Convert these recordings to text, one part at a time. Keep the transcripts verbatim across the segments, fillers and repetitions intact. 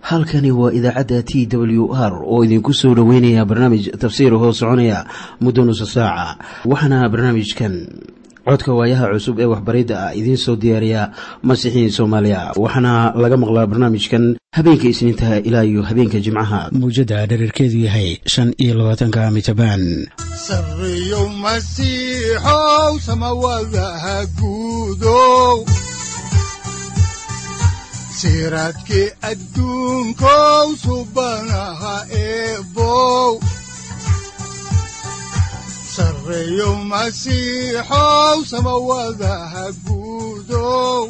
halkani waa idaacadda T W R oo idinku soo dhaweynaya barnaamij tafsiir hoo soconaya muddo nusu saaca. waxaana barnaamijkan codka waayaha cusub ee waxbaridda ah idiin soo diyaariya Masiixiin Soomaaliya. waxaana laga maqlaa barnaamijkan habeenka Isniinta ilaa iyo habeenka Jimcaha. muujada dhererkeedu yahay shan iyo labaatanka mitabaan. sarriyo Masiixow samawadaha guudow siraadkii adduunkow subanaha eebow sarreeyo Masiixow samawadaha guudow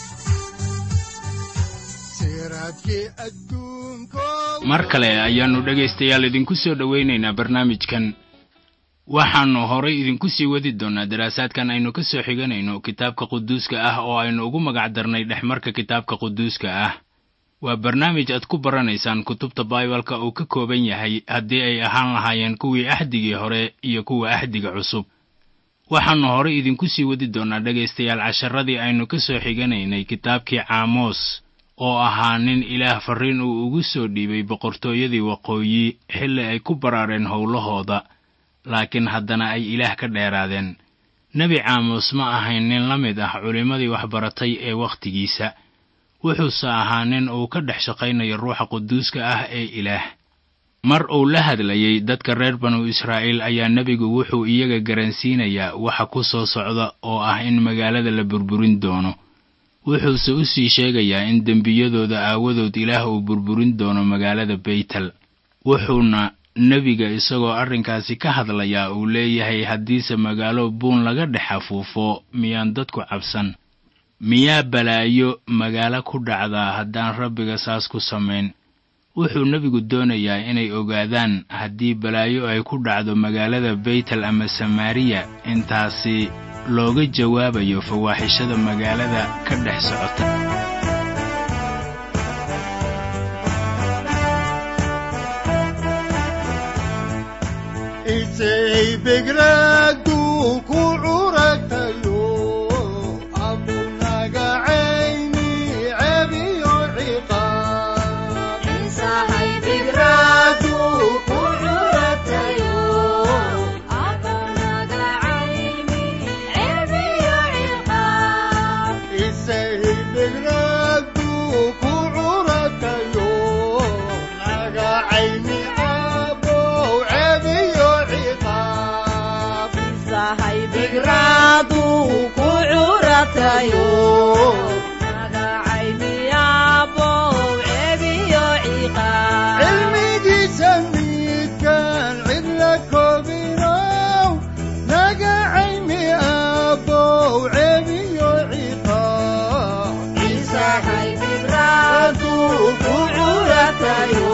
siraadkii adduunkow. mar kale ayaannu dhegaystayaal idinku soo dhowaynaynaa barnaamijkan. waxaannu horay idinku sii wadi doonnaa daraasaadkan aynu ka soo xiganayno kitaabka quduuska ah oo aynu ugu magac darnay dhexmarka kitaabka quduuska ah. waa barnaamij aad ku baranaysaan kutubta Baibalka uu ka kooban yahay haddii ay ahaan lahaayeen kuwii axdigii hore iyo kuwa axdiga cusub. waxaannu horay idinku sii wadi doonnaa dhegaystayaal casharadii aynu ka soo xiganaynay kitaabkii Caamos oo ahaa nin Ilaah farriin uu ugu soo dhiibay boqortooyadii waqooyi xilli ay ku baraareen howlahooda, laakiin haddana ay Ilaah ka dheeraadeen. nebi Caamos ma ahayn nin la mid ah culimmadii waxbaratay ee wakhtigiisa. wuxuuse ahaa nin uu ka dhex shaqaynayo ruuxa quduuska ah ee Ilaah. mar uu la hadlayay dadka reer banu Israa'iil ayaa nebigu wuxuu iyaga garansiinayaa waxa ku soo socda oo ah in magaalada la burburin doono. wuxuuse u sii sheegayaa in dembiyadooda aawadood Ilaah uu burburin doono magaalada Beytel. wuxuuna nebiga isagoo arrinkaasi ka hadlayaa uu leeyahay, haddiise magaalo buun laga dhex afuufo miyaan dadku cabsan? miyaa balaayo magaalo ku dhacdaa haddaan Rabbiga saas ku samayn? wuxuu nebigu doonayaa inay ogaadaan haddii balaayo ay ku dhacdo magaalada Beytel ama Samaariya, intaasi looga jawaabayo fawaaxishada magaalada ka dhex socota. isay begradu ku curatayo abunaga ayni abiyo ciqaab. isay begradu ku curatayo abunaga ayni abiyo ciqaab. isay begradu ku curatayo naga ayni bigradu ku curatayo magacaymiyaabo ceebiyo ciqaab. cilmigiisa midkaan cid la koobinow nagacaymi aabow ceebiyo ciqaab. isahay bigradu ku curatayo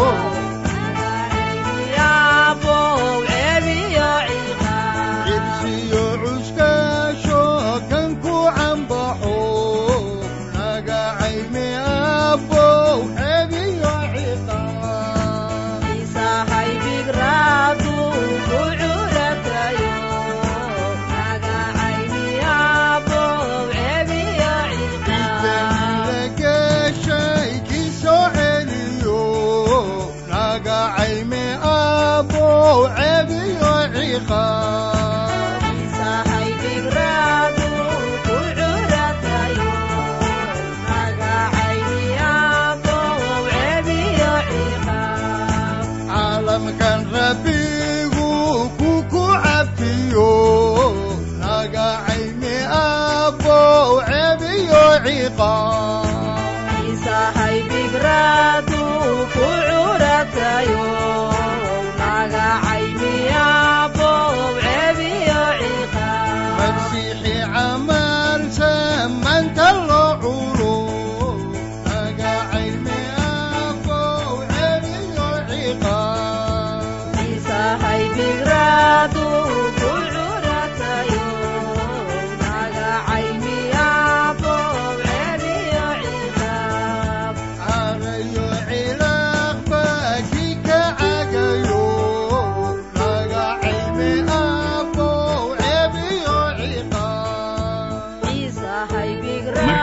caalamkan Rabbigu kuku cafiyo nagacaymi aabow ceebiyo ciqaab. isahay bigradu ku curatayo magacaymiyaabo ceebiyo ciqaab. masiixi camal samanta loo culo nagacaymi aabow ceebiyo ciqaab. isahay bigradu ku curatayo magacaymiyaabo ceebiyo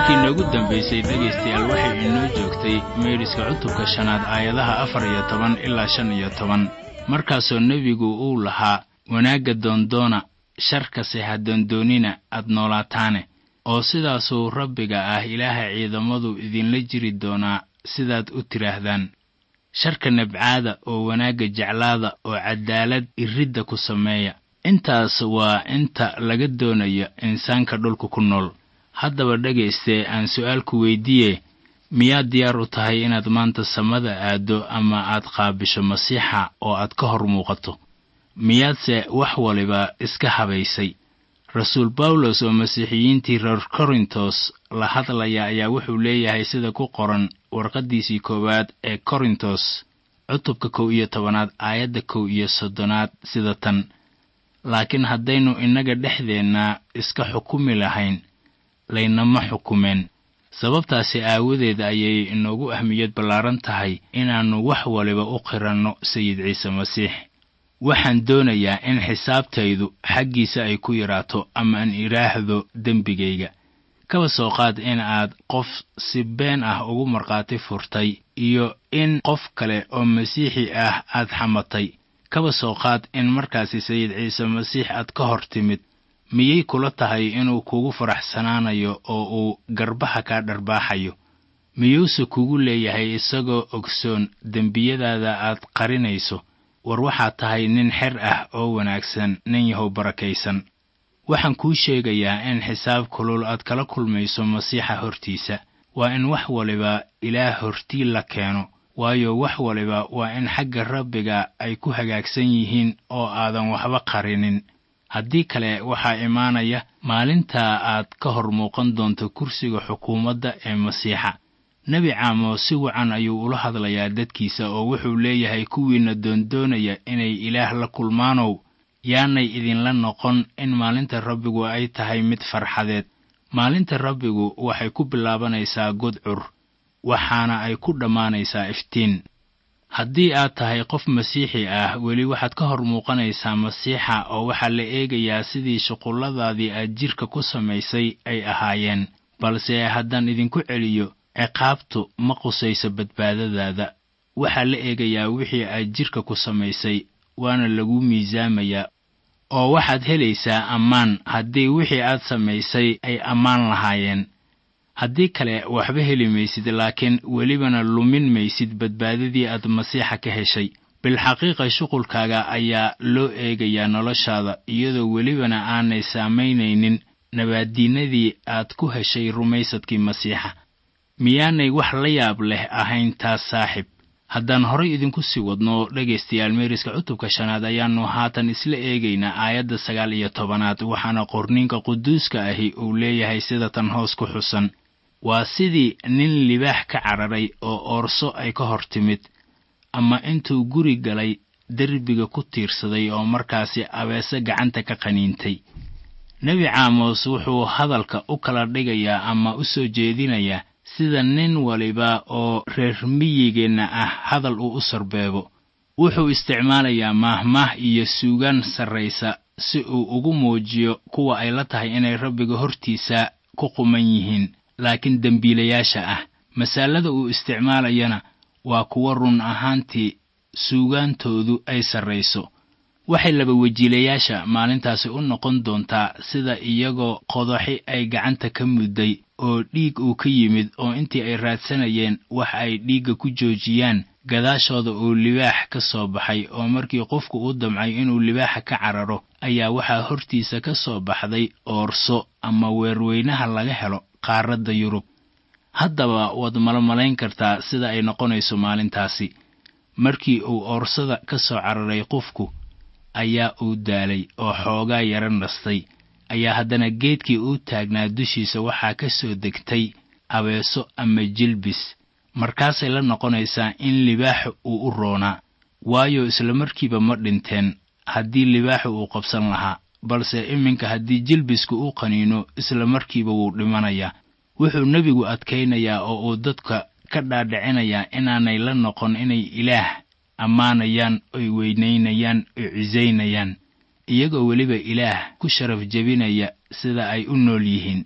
markii noogu dambaysay dhegaystayaal waxay inoo joogtay meeriska cutubka shanaad aayadaha afar iyo toban ilaa shan iyo toban markaasoo nebigu uu lahaa wanaagga doondoona sharkase ha doondoonina aad noolaataane oo sidaasuu rabbiga ah ilaaha ciidamadu idinla jiri doonaa sidaad u tidhaahdaan sharka nabcaada oo wanaagga jeclaada oo cadaalad iridda ku sameeya intaas waa inta laga doonayo insaanka dhulka ku nool haddaba dhegayste aan su'aalku weydiiye miyaad diyaar u tahay inaad maanta samada aado ama aad qaabisho masiixa oo aad ka hor muuqato miyaadse wax waliba iska habaysay rasuul bawlos oo masiixiyiintii reer korintos la hadlaya ayaa wuxuu leeyahay sida ku qoran warqaddiisii koowaad ee korintos cutubka kow iyo tobanaad aayadda kow iyo soddonaad sida tan laakiin haddaynu innaga dhexdeenna iska xukumi lahayn laynama xukumeen sababtaasi aawadeed ayay inoogu ahmiyad ballaaran tahay inaannu wax waliba u qiranno sayid ciise masiix waxaan doonayaa in xisaabtaydu xaggiisa ay ku yaraato ama aan idhaahdo dembigayga kaba soo qaad in aad qof si been ah ugu markhaati furtay iyo in qof kale oo masiixi ah aad xamatay kaba soo qaad in markaasi sayid ciise masiix aad ka hor timid miyay kula tahay inuu kugu faraxsanaanayo oo uu garbaha kaa dharbaaxayo miyuuse kugu leeyahay isagoo ogsoon dembiyadaada aad qarinayso war waxaad tahay nin xer ah oo wanaagsan nin yahow barakaysan waxaan kuu sheegayaa in xisaab kulul aad kala kulmayso masiixa hortiisa waa in wax waliba ilaah hortii la keeno waayo wax waliba waa in xagga rabbiga ay ku hagaagsan yihiin oo aadan waxba qarinin haddii kale waxaa imaanaya maalinta aad ka hor muuqan doonto kursiga xukuumadda ee masiixa nebi caamos si wacan ayuu ula hadlayaa dadkiisa oo wuxuu leeyahay kuwiinna doondoonaya inay ilaah la kulmaanow yaanay idinla noqon in maalinta rabbigu ay tahay mid farxadeed maalinta rabbigu waxay ku bilaabanaysaa gudcur waxaana ay ku dhammaanaysaa iftiin haddii aad tahay qof masiixi ah weli waxaad ka hor muuqanaysaa masiixa oo waxaa la eegayaa sidii shuqulladaadii aad jidhka ku samaysay ay ahaayeen balse haddaan idinku celiyo ciqaabtu ma qusayso badbaadadaada waxaa la eegayaa wixii aad jidhka ku samaysay waana lagu miisaamayaa oo waxaad helaysaa ammaan haddii wixii aad samaysay ay ammaan lahaayeen haddii kale waxba heli maysid laakiin welibana lumin maysid badbaadadii aad masiixa ka heshay bilxaqiiqa shuqulkaaga ayaa loo eegayaa noloshaada iyadoo welibana aanay saamaynaynin nabaaddiinadii aad ku heshay rumaysadkii masiixa miyaanay wax la yaab leh ahayn taas saaxib haddaan horay idinku sii wadno dhegaystayaal meeriska cutubka shanaad ayaannu haatan isla eegaynaa aayadda sagaal iyo tobanaad waxaana qorniinka quduuska ahi uu leeyahay sida tan hoos ku xusan waa sidii nin libaax ka cararay oo oorso ay ka hor timid ama intuu guri galay derbiga ku tiirsaday oo markaasi abeese gacanta ka qaniintay nebi caamos wuxuu hadalka u kala dhigayaa ama u soo jeedinayaa sida nin waliba oo reer miyigeenna ah hadal uu u sarbeebo wuxuu isticmaalayaa maahmaah iyo suugaan sarraysa si uu ugu muujiyo kuwa ay la tahay inay rabbiga hortiisa ku quman yihiin laakiin dembiilayaasha ah masaalada uu isticmaalayana waa kuwa run ahaantii suugaantoodu ay sarrayso waxay laba wajiilayaasha maalintaasi u noqon doontaa sida iyagoo qodaxi ay gacanta ka mudday oo dhiig uu ka yimid oo intii ay raadsanayeen wax ay dhiigga ku joojiyaan gadaashooda uu libaax ka soo baxay oo markii qofku u damcay inuu libaaxa ka cararo ayaa waxaa hortiisa ka soo baxday oorso ama weerweynaha laga helo qaaradda yurub haddaba waad malmalayn kartaa sida ay noqonayso maalintaasi markii uu oorsada ka soo cararay qofku ayaa uu daalay oo xoogaa yara nastay ayaa haddana geedkii uu taagnaa dushiisa waxaa ka soo degtay abeeso ama jilbis markaasay la noqonaysaa in libaaxu uu u roonaa waayo isla markiiba ma dhinteen haddii libaaxu uu qabsan lahaa balse iminka haddii jilbisku uu qaniino isla markiiba wuu dhimanayaa wuxuu nebigu adkaynayaa oo uu dadka ka dhaadhicinayaa inaanay la noqon inay ilaah ammaanayaan oy weynaynayaan oy cisaynayaan iyagoo weliba ilaah ku sharaf jebinaya sida ay u nool yihiin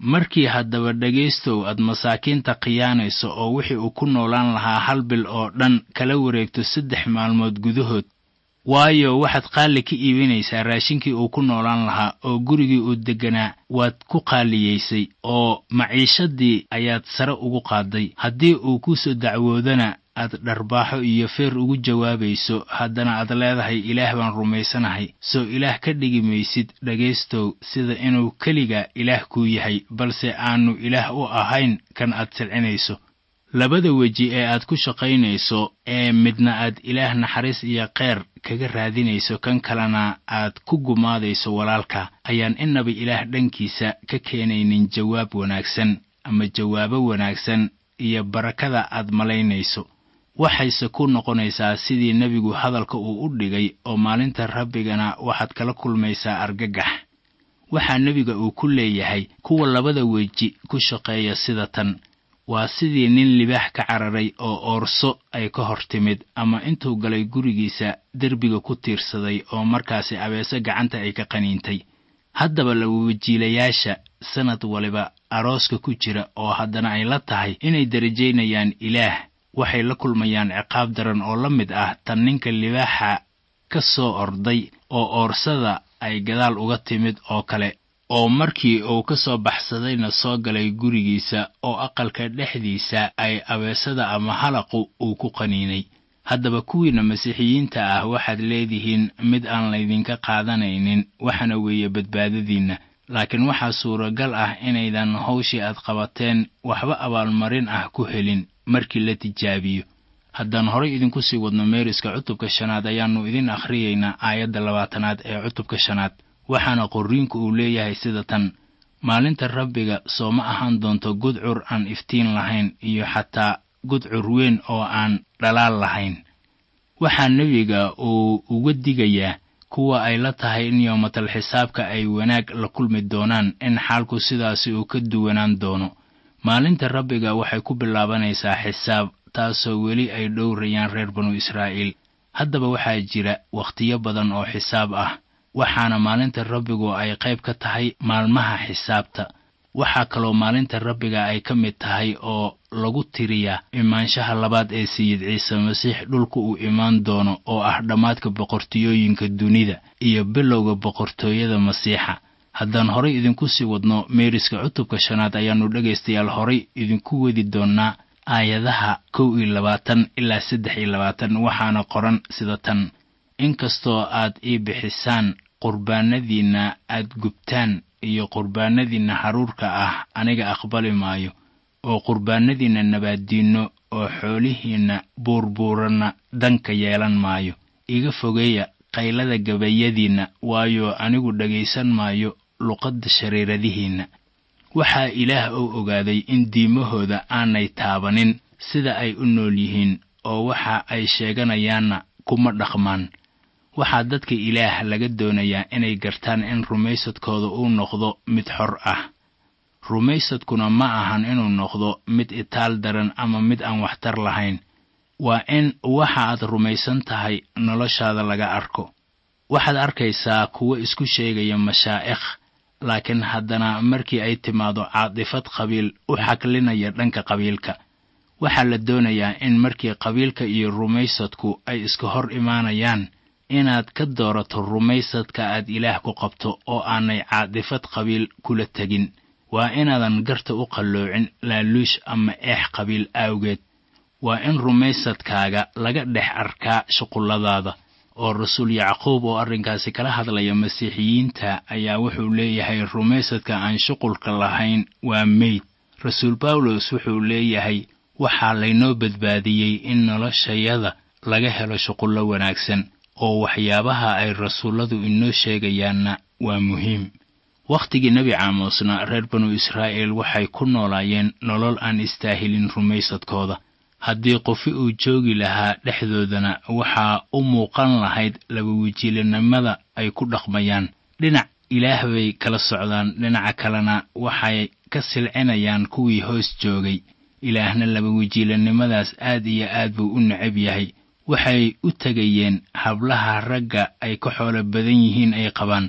markii haddaba dhegaystow aad masaakiinta khiyaanayso oo wixii uu ku noolaan lahaa hal bil oo dhan kala wareegto saddex maalmood gudahood, waayo waxaad qaali ka iibinaysaa raashinkii uu ku noolaan lahaa, oo gurigii uu degganaa waad ku qaaliyaysay, oo maciishadii ayaad sare ugu qaaday. haddii uu ku soo dacwoodana aad dharbaaxo iyo feer ugu jawaabayso, haddana aad leedahay ilaah baan rumaysanahay, soo ilaah ka dhigi maysid dhegaystow sida inuu keliga ilaah kuu yahay, balse aanu ilaah u ahayn kan aad silcinayso. labada weji ee aad ku shaqaynayso, ee midna aad ilaah naxariis iyo kheyr kaga raadinayso, kan kalena aad ku gumaadayso walaalka, ayaan innaba ilaah dhankiisa ka keenaynin jawaab wanaagsan ama jawaabo wanaagsan iyo barakada aad malaynayso. waxayse ku noqonaysaa sidii nebigu hadalka uu u dhigay, oo maalinta Rabbigana waxaad kala kulmaysaa argagax. waxaa nebiga uu ku leeyahay kuwa labada weji ku shaqeeya sida tan, waa sidii nin libaax ka cararay oo oorso ay ka hor timid, ama intuu galay gurigiisa derbiga ku tiirsaday oo markaasi abeese gacanta ay ka qaniintay. haddaba lawajiilayaasha sanad waliba arooska ku jira oo haddana ay la tahay inay darajaynayaan ilaah, waxay la kulmayaan ciqaab daran oo la mid ah tan ninka libaaxa ka soo orday oo oorsada ay gadaal uga timid oo kale, oo markii uu ka soo baxsadayna soo galay gurigiisa oo aqalka dhexdiisa ay abeesada ama halaqu uu ku qaniinay. haddaba kuwiina masiixiyiinta ah waxaad leedihiin mid aan laydinka qaadanaynin, waxana weeye badbaadadiinna. laakiin waxaa suuragal ah inaydan hawshii aad qabateen waxba abaalmarin ah ku helin markii la tijaabiyo. haddaan horay idinku sii wadno meeriska cutubka shanaad, ayaannu idin akhriyaynaa aayadda labaatanaad ee cutubka shanaad. waxaana qorriinku uu leeyahay sida tan: maalinta Rabbiga soo ma ahaan doonto gudcur aan iftiin lahayn, iyo xataa gudcur weyn oo aan dhalaal lahayn. waxaa nebiga uu uga digayaa kuwa ay la tahay in yoomatal xisaabka ay wanaag la kulmi doonaan, in xaalku sidaasi uu ka duwanaan doono. maalinta Rabbiga waxay ku bilaabanaysaa xisaab, taasoo weli ay dhowrayaan reer banu Israa'iil. haddaba waxaa jira wakhtiyo badan oo xisaab ah, waxaana maalinta Rabbigu ay qayb ka tahay maalmaha xisaabta. waxaa kaloo maalinta Rabbiga ay ka mid tahay oo lagu tiriyaa imaanshaha labaad ee sayid ciise masiix dhulka uu imaan doono, oo ah dhammaadka boqortooyooyinka dunida iyo bilowga boqortooyada masiixa. haddaan horay idinku sii wadno meeriska cutubka shanaad, ayaannu dhegaystayaal horay idinku wadi doonnaa aayadaha kow iyo labaatan ilaa saddex iyo labaatan. waxaana qoran sida tan: inkastoo aad ii bixisaan qurbaanadiinna aad gubtaan iyo qurbaanadiinna haruurka ah, aniga aqbali maayo, oo qurbaanadiinna nabaaddiinno oo xoolihiinna buurbuuranna danka yeelan maayo. iga fogeeya qaylada gabayadiinna, waayo anigu dhegaysan maayo luqadda shareeradihiinna. waxaa ilaah uu ogaaday in diimahooda aanay taabanin sida ay u nool yihiin, oo waxa ay sheeganayaanna kuma dhaqmaan. waxaa dadka ilaah laga doonayaa inay gartaan in rumaysadkooda uu noqdo mid xor ah. rumaysadkuna ma ahan inuu noqdo mid itaal daran ama mid aan waxtar lahayn. waa in waxa aad rumaysan tahay noloshaada laga arko. waxaad arkaysaa kuwo isku sheegaya mashaa'ikh, laakiin haddana markii ay timaado caadifad qabiil u xaklinaya dhanka qabiilka. waxaa la doonayaa in markii qabiilka iyo rumaysadku ay iska hor imaanayaan, inaad ka doorato rumaysadka aad ilaah ku qabto oo aanay caadifad qabiil kula tegin. waa inaadan garta u qalloocin laaluush ama eex qabiil awgeed. waa in rumaysadkaaga laga dhex arkaa shuqulladaada. oo rasuul Yacquub oo arrinkaasi kala hadlaya masiixiyiinta ayaa wuxuu leeyahay rumaysadka aan shuqulka lahayn waa meyd. rasuul Bawlos wuxuu leeyahay waxaa laynoo badbaadiyey in noloshayada laga helo shuqullo wanaagsan, oo waxyaabaha ay rasuulladu inoo sheegayaanna waa muhiim. wakhtigii nebi Caamosna reer banu Israa'iil waxay ku noolaayeen nolol aan istaahilin rumaysadkooda. haddii qofi uu joogi lahaa dhexdoodana waxaa u muuqan lahayd labawajiilanimada ay ku dhaqmayaan. dhinac ilaah bay kala socdaan, dhinaca kalena waxay ka silcinayaan kuwii hoos joogay. ilaahna labawajiilanimadaas aad iyo aad buu u necab yahay. waxay u tegayeen hablaha ragga ay ka xoolo badan yihiin ay qabaan.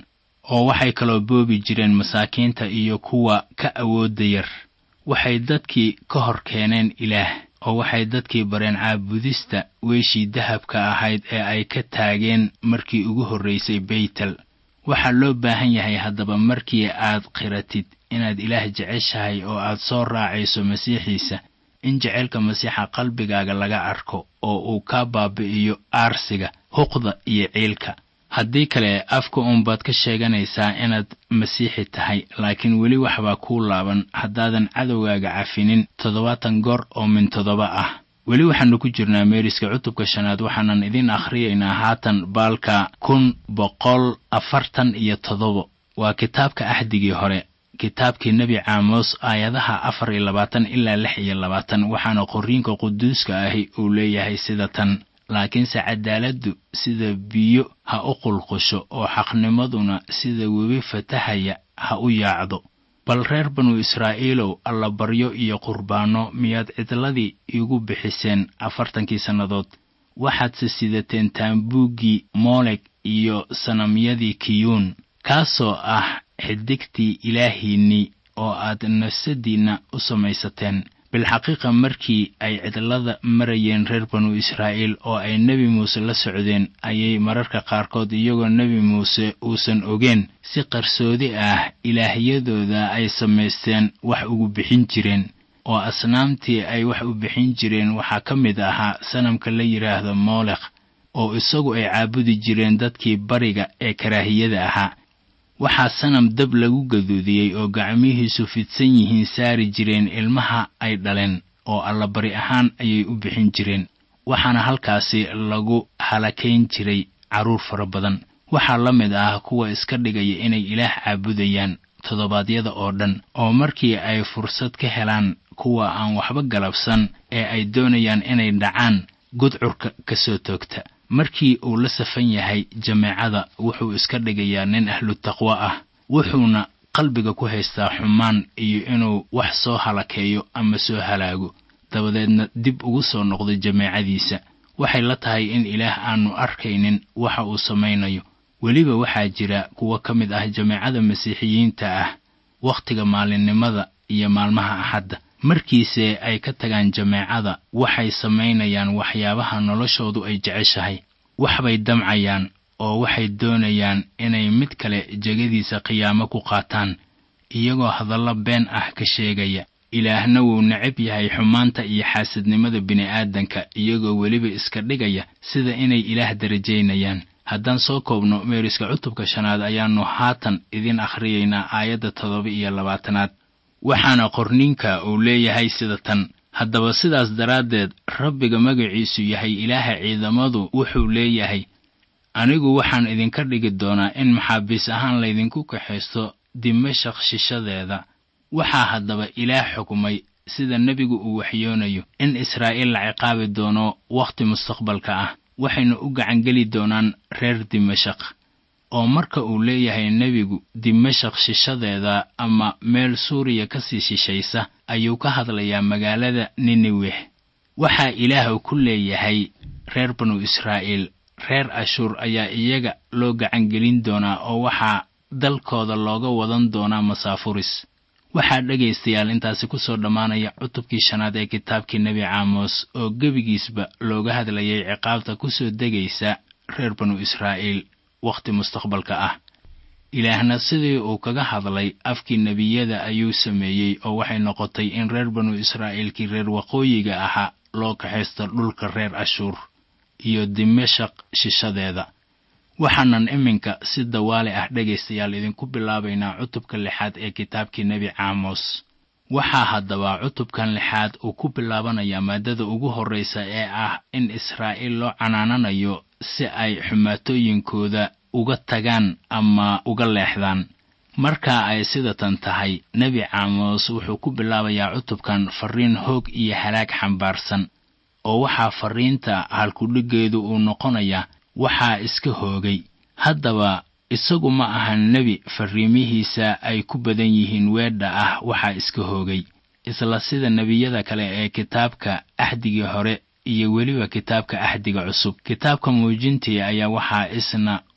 oo waxay kaloo boobi jireen masaakiinta iyo kuwa ka awoodda yar. waxay dadkii ka hor keeneen ilaah, oo waxay dadkii bareen caabudista weeshii dahabka ahayd ee ay ka taageen markii ugu horraysay Beytel. waxaa loo baahan yahay haddaba markii aad qiratid inaad ilaah jeceshahay oo aad soo raacayso masiixiisa, in jecelka masiixa qalbigaaga laga arko oo uu ka baabi'iyo aarsiga, huqda iyo ciilka. haddii kale afka uunbaad ka sheeganaysaa inaad masiixi tahay, laakiin weli waxbaa kuu laaban haddaadan cadowgaaga cafinin toddobaatan goor oo min toddoba ah. weli waxaannu ku jirnaa meeriska cutubka shanaad, waxaanan idin akhriyaynaa haatan baalka kun boqol afartan iyo toddoba. waa kitaabka ahdigii hore, kitaabkii nebi caamos, aayadaha afar iyo labaatan ilaa lix iyo labaatan. waxaana qorriinka quduuska ahi uu leeyahay sida tan: laakiinse cadaaladdu sida biyo ha u qulqusho, oo xaqnimaduna sida webi fatahaya ha u yaacdo. bal reer banu israa'iilow, allabaryo iyo qurbaanno miyaad cidladii iigu bixiseen afartankii sannadood? waxaadse sidateen taambuuggii moolek iyo sanamyadii kiyuun, kaasoo ah xidigtii ilaahiinnii oo aad nafsaddiinna u samaysateen. bilxaqiiqa markii ay cidlada marayeen reer banu israa'iil oo ay nebi muuse la socdeen, ayay mararka qaarkood iyagoo nebi muuse uusan ogeen si qarsoodi ah ilaahyadooda ay samaysteen wax ugu bixin jireen. oo asnaamtii ay wax u bixin jireen waxaa ka mid ahaa sanamka la yidhaahdo moolek, oo isagu ay caabudi jireen dadkii bariga ee karaahiyada ahaa. waxaa sanam dab lagu gaduudiyey oo gacmihiisu fidsan yihiin saari jireen ilmaha ay dhaleen, oo allabari ahaan ayay u bixin jireen. waxaana halkaasi lagu halakayn jiray carruur fara badan. waxaa la mid ah kuwa iska dhigaya inay ilaah caabudayaan toddobaadyada oo dhan, oo markii ay fursad ka helaan kuwa aan waxba galabsan ee ay doonayaan inay dhacaan, gudcurka ka soo toogta. markii uu la safan yahay jameecada, wuxuu iska dhigayaa nin ahlu taqwo ah, wuxuuna qalbiga ku haystaa xumaan iyo inuu wax soo halakeeyo ama soo halaago, dabadeedna dib ugu soo noqdo jameecadiisa. waxay la tahay in ilaah aanu arkaynin waxa uu samaynayo. weliba waxaa jira kuwa ka mid ah jameecada masiixiyiinta ah wakhtiga maalinimada iyo maalmaha axadda. markiise ay ka tagaan jameecada, waxay samaynayaan waxyaabaha noloshoodu ay jeceshahay. waxbay damcayaan oo waxay doonayaan inay mid kale jegadiisa qiyaamo ku qaataan, iyagoo hadallo been ah ka sheegaya. ilaahna wuu necab yahay xumaanta iyo xaasidnimada bini'aadanka, iyagoo weliba iska dhigaya sida inay ilaah darajaynayaan. haddaan soo koobno meeriska cutubka shanaad, ayaannu haatan idin akhriyaynaa aayadda toddoba iyo labaatanaad. waxaana qorninka uu leeyahay sida tan: haddaba sidaas daraaddeed, rabbiga magaciisu yahay ilaaha ciidamadu wuxuu leeyahay, anigu waxaan idinka dhigi doonaa in maxaabiis ahaan laydinku kaxaysto dimashaq shishadeeda. waxaa haddaba ilaah xukumay, sida nebigu uu waxyoonayo, in israa'iil la ciqaabi doono wakhti mustaqbalka ah. waxayna u gacangeli doonaan reer dimashaq. oo marka uu leeyahay nebigu dimashaq shishadeeda ama meel suuriya ka sii shishaysa, ayuu ka hadlayaa magaalada nineweh. waxaa ilaah ku leeyahay reer banu israa'iil, reer ashuur ayaa iyaga loo gacangelin doonaa, oo waxaa dalkooda looga wadan doonaa masaafuris. waxaa dhegaystayaal intaasi ku soo dhammaanaya cutubkii shanaad ee kitaabkii nebi caamos, oo gebigiisba looga hadlayay ciqaabta ku soo degaysa reer banu israa'iil wakhti mustaqbalka ah. ilaahna sidii uu kaga hadlay afkii nebiyada ayuu sameeyey, oo waxay noqotay in reer banu israa'iilkii reer waqooyiga ahaa loo kaxaysto dhulka reer ashuur iyo dimashaq shishadeeda. waxaanan iminka si dawaale ah dhegaystayaal idinku bilaabaynaa cutubka lixaad ee kitaabkii nebi caamos. waxaa haddaba cutubkan lixaad uu ku bilaabanayaa maaddada ugu horraysa ee ah in israa'iil loo canaananayo si ay xumaatooyinkooda uga tagaan ama uga leexdaan. marka ay sidatan tahay, nebi caamos wuxuu ku bilaabayaa cutubkan farriin hoog iyo halaag xambaarsan, oo waxaa farriinta halkudhiggeedu uu noqonayaa waxaa iska hoogay. haddaba isagu ma ahan nebi farriimihiisa ay ku badan yihiin weedha ah waxaa iska hoogay, isla sida nebiyada kale ee kitaabka ahdigii hore iyo weliba kitaabka ahdiga cusub. kitaabka muujintii ayaa waxaa isna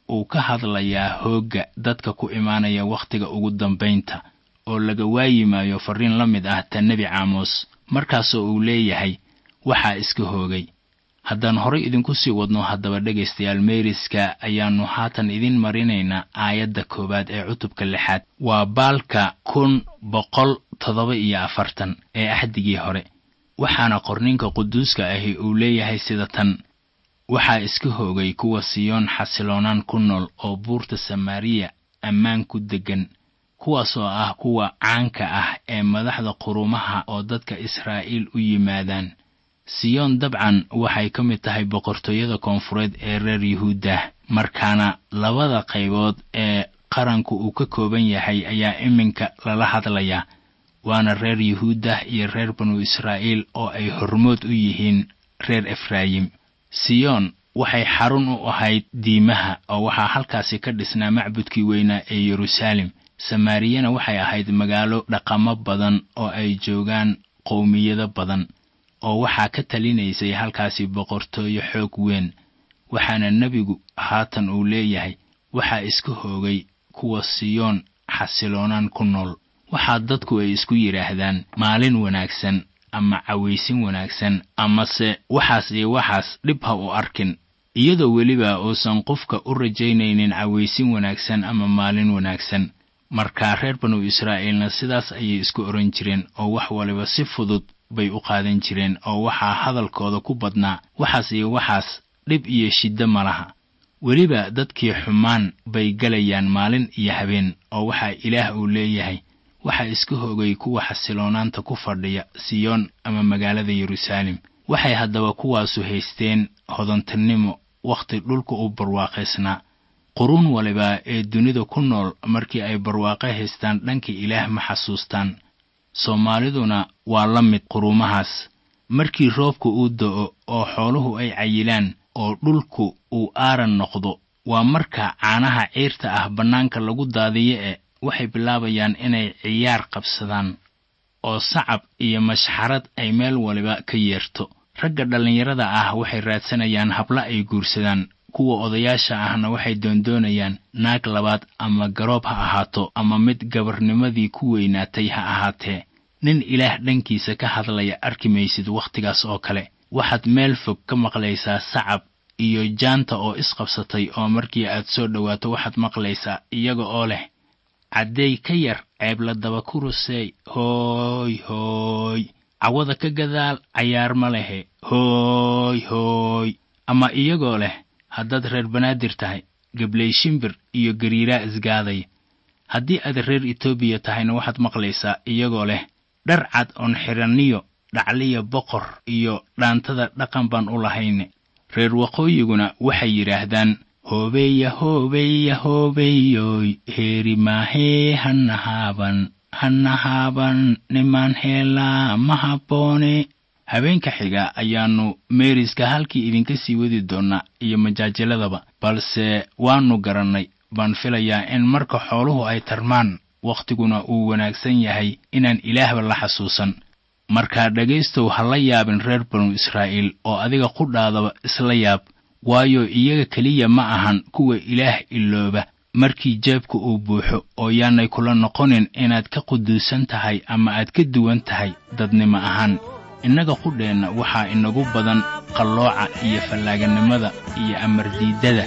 uu ka hadlayaa hoogga dadka ku imaanaya wakhtiga ugu dambaynta oo laga waayimaayo farriin la mid ah ta nebi caamos markaasoo uu leeyahay waxaa iska hoogay. haddaan horay idinku sii wadno haddaba dhegaystayaal meeriska ayaannu haatan idin marinaynaa aayadda koowaad ee cutubka lixaad. waa baalka kun boqol toddoba iyo afartan ee axdigii hore. waxaana qorninka quduuska ahi uu leeyahay sida tan: waxaa iska hoogay kuwa siyoon xasiloonaan ku nool oo buurta samaariya ammaan ku deggan, kuwaasoo ah kuwa caanka ah ee madaxda quruumaha oo dadka israa'iil u yimaadaan. siyoon dabcan waxay ka mid tahay boqortooyada koonfureed ee reer yuhuuddah, markaana labada qaybood ee qaranku uu ka kooban yahay ayaa iminka lala hadlayaa, waana reer yuhuuddah iyo reer banu israa'iil oo ay hormood u yihiin reer efraayim. siyoon waxay xarun u ahayd diimaha oo waxaa halkaasi ka dhisnaa macbudkii weynaa ee yeruusaalem. samaariyana waxay ahayd magaalo dhaqamo badan oo ay joogaan qowmiyado badan, oo waxaa ka talinaysay halkaasi boqortooyo xoog weyn. waxaana nebigu haatan uu leeyahay waxaa iska hoogay kuwa siyoon xasiloonaan ku nool. waxaa dadku ay isku yidhaahdaan maalin wanaagsan ama cawaysin wanaagsan, amase waxaas iyo waxaas dhib ha u arkin, iyadoo weliba uusan qofka u rajaynaynin cawaysin wanaagsan ama maalin wanaagsan. markaa reer banu israa'iilna sidaas ayay isku oran jireen, oo wax waliba si fudud bay u qaadan jireen, oo waxaa hadalkooda ku badnaa waxaas iyo waxaas dhib iyo shiddo ma laha. weliba dadkii xumaan bay galayaan maalin iyo habeen, oo waxaa ilaah uu leeyahay waxaa iska hoogay kuwa xasiloonaanta ku fadhiya siyoon ama magaalada yeruusaalem. waxay haddaba kuwaasu haysteen hodantinimo wakhti dhulka u barwaaqaysnaa. quruun waliba ee dunida ku nool markii ay barwaaqo haystaan dhanka ilaah ma xasuustaan. soomaaliduna waa la mid quruumahaas. markii roobka uu do'o oo xooluhu ay cayilaan oo dhulku uu aaran noqdo, waa marka caanaha ciirta ah bannaanka lagu daadiyo ee waxay bilaabayaan inay ciyaar qabsadaan, oo sacab iyo mashxarad ay meel waliba ka yeerto. ragga dhallinyarada ah waxay raadsanayaan habla ay guursadaan, kuwa odayaasha ahna waxay doondoonayaan naag labaad ama garoob ha ahaato ama mid gabarnimadii ku weynaatay ha ahaatee. nin ilaah dhankiisa ka hadlaya arki maysid wakhtigaas oo kale. waxaad meel fog ka maqlaysaa sacab iyo jaanta oo isqabsatay, oo markii aad soo dhowaato waxaad maqlaysaa iyaga oo leh cadday ka yar ceeb la daba ku rusey, hooy hooy, cawada ka gadaal cayaar ma lehe, hooy hooy. ama iyagoo leh haddaad reer banaadir tahay gabley shimbir iyo gariiraa isgaaday. haddii aad reer etoobiya tahayna waxaad maqlaysaa iyagoo leh dhar cad oon xidhanniyo dhacliya boqor iyo dhaantada dhaqan baan u lahayne. reer waqooyiguna waxay yidhaahdaan hoobeya hoobeya hoobeyoy, heeri maahee hanahaaban hanahaaban, nimaan heelaa ma habboone. habeenka xiga ayaannu meeriska halkii idinka sii wadi doonnaa iyo majaajiladaba, balse waannu garannay baan filayaa in marka xooluhu ay tarmaan wakhtiguna uu wanaagsan yahay inaan ilaahba la xasuusan. markaa dhegaystow ha la yaabin reer banu israa'iil, oo adiga qudhaadaba isla yaab, waayo iyaga keliya ma ahan kuwa ilaah ilooba markii jeebka uu buuxo, oo yaanay kula noqonin inaad ka quduusan tahay ama aad ka duwan tahay dadnimo ahaan. innaga qudheenna waxaa inagu badan qallooca iyo fallaaganimada iyo amardiiddada.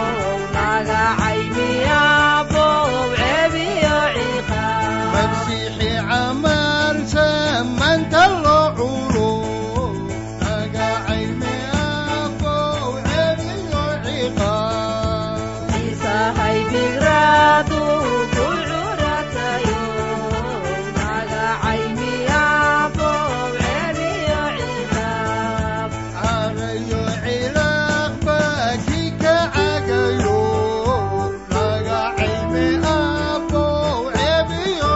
Masih fikradu ku curatayo naga caymiyaabo ceebiyo ciqaab carayo cilaaqba kii ka cagayo naga cayme aabow ceebiyo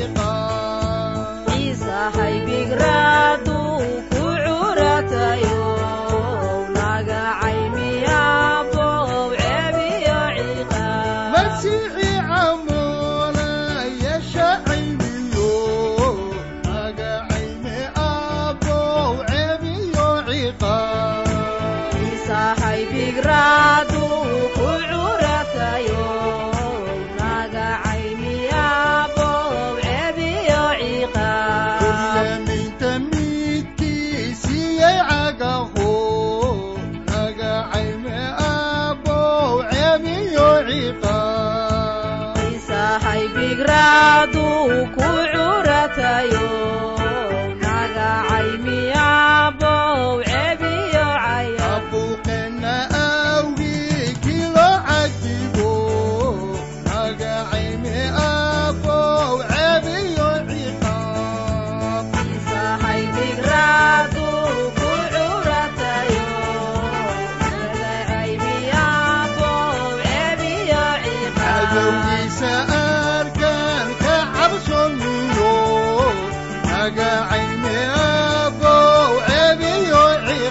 ciqaab ciisahay fikradu ku curatayo naga caymiyaabo ceebiyo ciqaab masiixi camoona yeesha caymiyo naga cayme aabow ceebiyo ciqaab isahay fikradu ku curatayo naga caymiyaabo ceebiyo ciqaab kuryaminta midkiisiyay cagaho naga cayme aabow ceebiyo ciqaab isahay fikradu ku curatayo naga caymiyaabo ceebiyo caya abuuqeenna awgii kii loo cadibo naga cayme aabow ceebiyo ciqaab isahay fikradu ku curatayo naga caymiyaabo ceebiyo ciqaab cadowgiisa arkaan ka cabsoniyo naga cayme aabow ceebiyo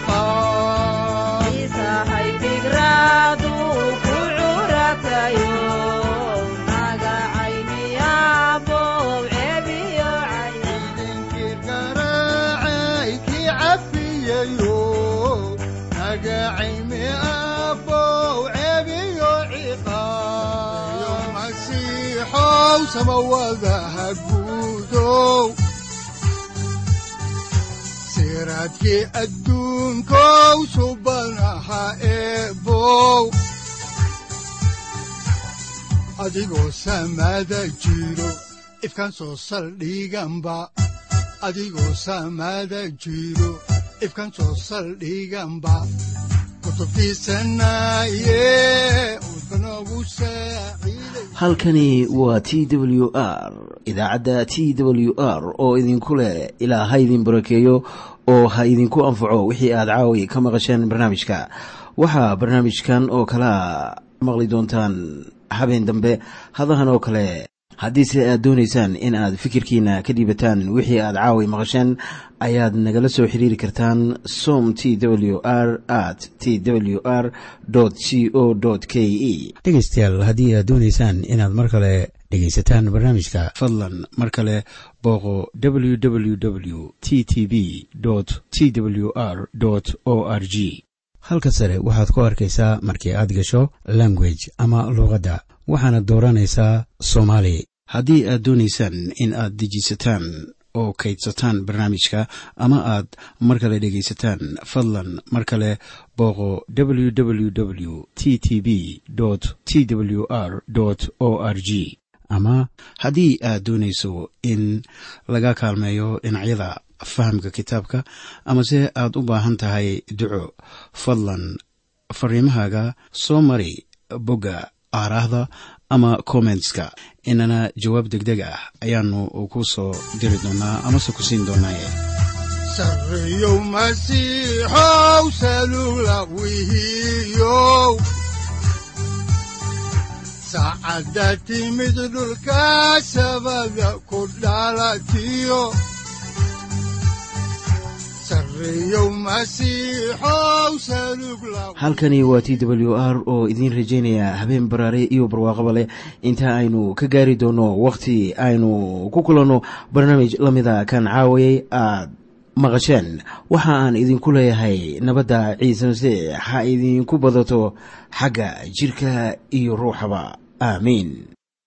ciqaab isahay fikradu ku curatayo naga caymiyaabo ceebiyo caya idinkii garaacay kii cafiyayo naga cayme aabow ceebiyo ciqaab yo masiixow samawadaha guudow siraadkii adduunkow subanaha eebow adigoo samada jiro ifkan soo saldhiganba adigoo samada jiro ifkan soo saldhiganba kutubtiisanaye udbanogu saaciiday halkani waa t w r idaacadda t w r oo idinku leh ilaa ha idin barakeeyo oo ha idinku anfaco wixii aad caawi ka maqasheen barnaamijka. waxaa barnaamijkan oo kalea maqli doontaan habeen dambe hadahan oo kale. haddiise aad doonaysaan in aad fikirkiina ka dhiibataan wixii aad caawi maqasheen ayaad nagala soo xiriiri kartaan som t w r at t w r c o k e dhegaystayaal haddii aad doonaysaan inaad mar kale dhegaysataan barnaamijka fadlan mar kale booqo w w w t t b t w r o r g. halka sare waxaad ku arkaysaa markii aad gasho language ama luuqadda waxaana dooranaysaa soomaali. haddii aad doonaysaan in aad dejisataan oo kaydsataan barnaamijka ama aad mar kale dhegaysataan fadlan mar kale booqo w w w t t b t w r o r g. ama haddii aad doonayso in laga kaalmeeyo dhinacyada fahamka kitaabka amase aad u baahan tahay duco fadlan fariimahaaga soo mari bogga aaraahda ama commentska inana jawaab degdeg ah ayaanu ku soo diri doonaa amase ku siin doonaaye sarreeyow masiixow salugla wihiyow saacadda timid dhulka sabada ku dhalatiyo sarreeyow masiixow salugla halkani waa t w r oo idiin rajaynaya habeen baraare iyo barwaaqaba leh inta aynu ka gaari doono wakhti aynu ku kulanno barnaamij la mida kan caawayay aad maqasheen. waxa aan idinku leeyahay nabadda ciise masiix ha idinku badato xagga jirka iyo ruuxaba aamiin.